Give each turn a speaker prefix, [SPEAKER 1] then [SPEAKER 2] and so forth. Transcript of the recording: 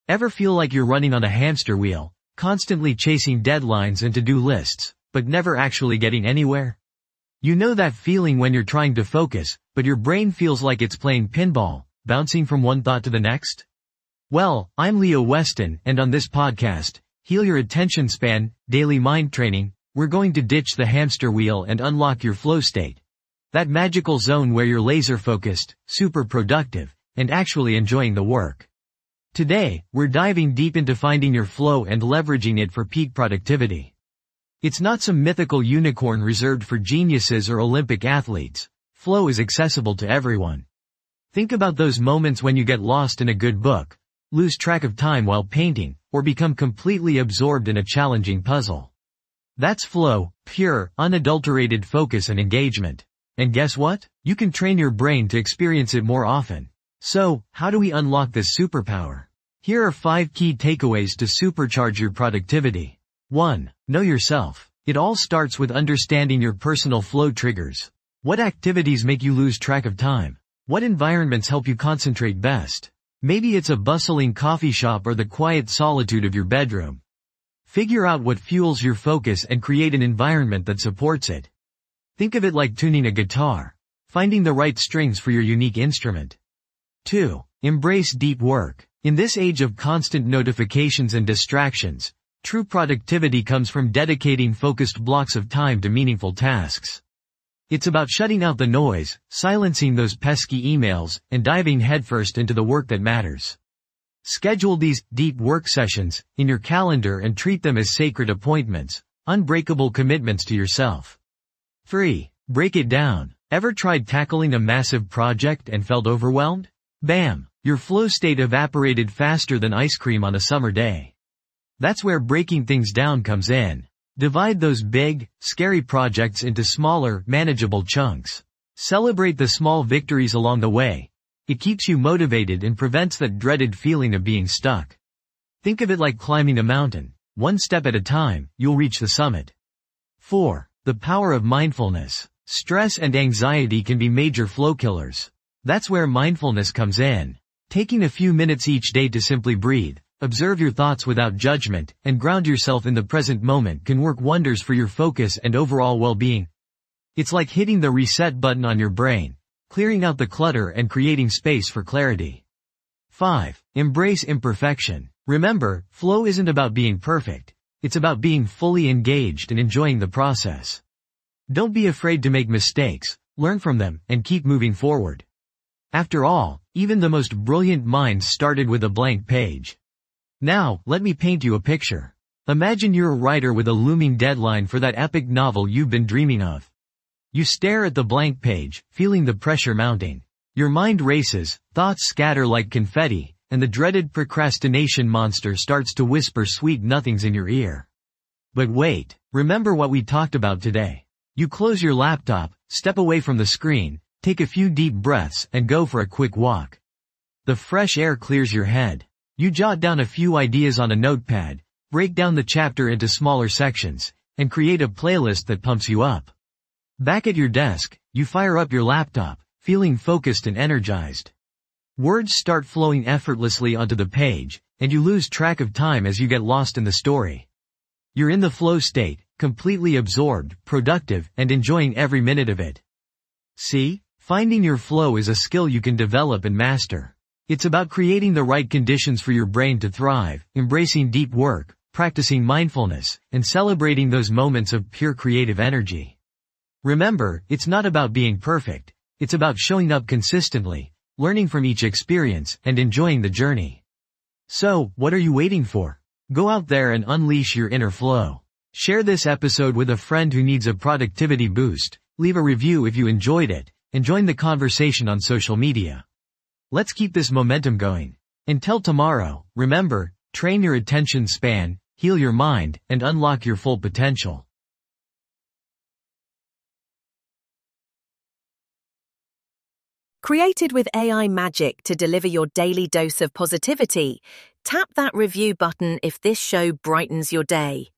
[SPEAKER 1] Ever feel like you're running on a hamster wheel, constantly chasing deadlines and to-do lists, but never actually getting anywhere? You know that feeling when you're trying to focus, but your brain feels like it's playing pinball, bouncing from one thought to the next? Well, I'm Leo Weston, and on this podcast, Heal Your Attention Span, Daily Mind Training, we're going to ditch the hamster wheel and unlock your flow state. That magical zone where you're laser-focused, super productive, and actually enjoying the work. Today, we're diving deep into finding your flow and leveraging it for peak productivity. It's not some mythical unicorn reserved for geniuses or Olympic athletes. Flow is accessible to everyone. Think about those moments when you get lost in a good book, lose track of time while painting, or become completely absorbed in a challenging puzzle. That's flow, pure, unadulterated focus and engagement. And guess what? You can train your brain to experience it more often. So, how do we unlock this superpower? Here are 5 key takeaways to supercharge your productivity. 1. Know yourself. It all starts with understanding your personal flow triggers. What activities make you lose track of time? What environments help you concentrate best? Maybe it's a bustling coffee shop or the quiet solitude of your bedroom. Figure out what fuels your focus and create an environment that supports it. Think of it like tuning a guitar, finding the right strings for your unique instrument. 2. Embrace deep work. In this age of constant notifications and distractions, true productivity comes from dedicating focused blocks of time to meaningful tasks. It's about shutting out the noise, silencing those pesky emails, and diving headfirst into the work that matters. Schedule these deep work sessions in your calendar and treat them as sacred appointments, unbreakable commitments to yourself. 3. Break it down. Ever tried tackling a massive project and felt overwhelmed? Bam! Your flow state evaporated faster than ice cream on a summer day. That's where breaking things down comes in. Divide those big, scary projects into smaller, manageable chunks. Celebrate the small victories along the way. It keeps you motivated and prevents that dreaded feeling of being stuck. Think of it like climbing a mountain. One step at a time, you'll reach the summit. 4. The power of mindfulness. Stress and anxiety can be major flow killers. That's where mindfulness comes in. Taking a few minutes each day to simply breathe, observe your thoughts without judgment, and ground yourself in the present moment can work wonders for your focus and overall well-being. It's like hitting the reset button on your brain, clearing out the clutter and creating space for clarity. 5. Embrace imperfection. Remember, flow isn't about being perfect. It's about being fully engaged and enjoying the process. Don't be afraid to make mistakes, learn from them, and keep moving forward. After all, even the most brilliant minds started with a blank page. Now, let me paint you a picture. Imagine you're a writer with a looming deadline for that epic novel you've been dreaming of. You stare at the blank page, feeling the pressure mounting. Your mind races, thoughts scatter like confetti, and the dreaded procrastination monster starts to whisper sweet nothings in your ear. But wait, remember what we talked about today. You close your laptop, step away from the screen, take a few deep breaths, and go for a quick walk. The fresh air clears your head. You jot down a few ideas on a notepad, break down the chapter into smaller sections, and create a playlist that pumps you up. Back at your desk, you fire up your laptop, feeling focused and energized. Words start flowing effortlessly onto the page, and you lose track of time as you get lost in the story. You're in the flow state, completely absorbed, productive, and enjoying every minute of it. See? Finding your flow is a skill you can develop and master. It's about creating the right conditions for your brain to thrive, embracing deep work, practicing mindfulness, and celebrating those moments of pure creative energy. Remember, it's not about being perfect. It's about showing up consistently, learning from each experience, and enjoying the journey. So, what are you waiting for? Go out there and unleash your inner flow. Share this episode with a friend who needs a productivity boost. Leave a review if you enjoyed it, and join the conversation on social media. Let's keep this momentum going. Until tomorrow, remember, train your attention span, heal your mind, and unlock your full potential.
[SPEAKER 2] Created with AI magic to deliver your daily dose of positivity, tap that review button if this show brightens your day.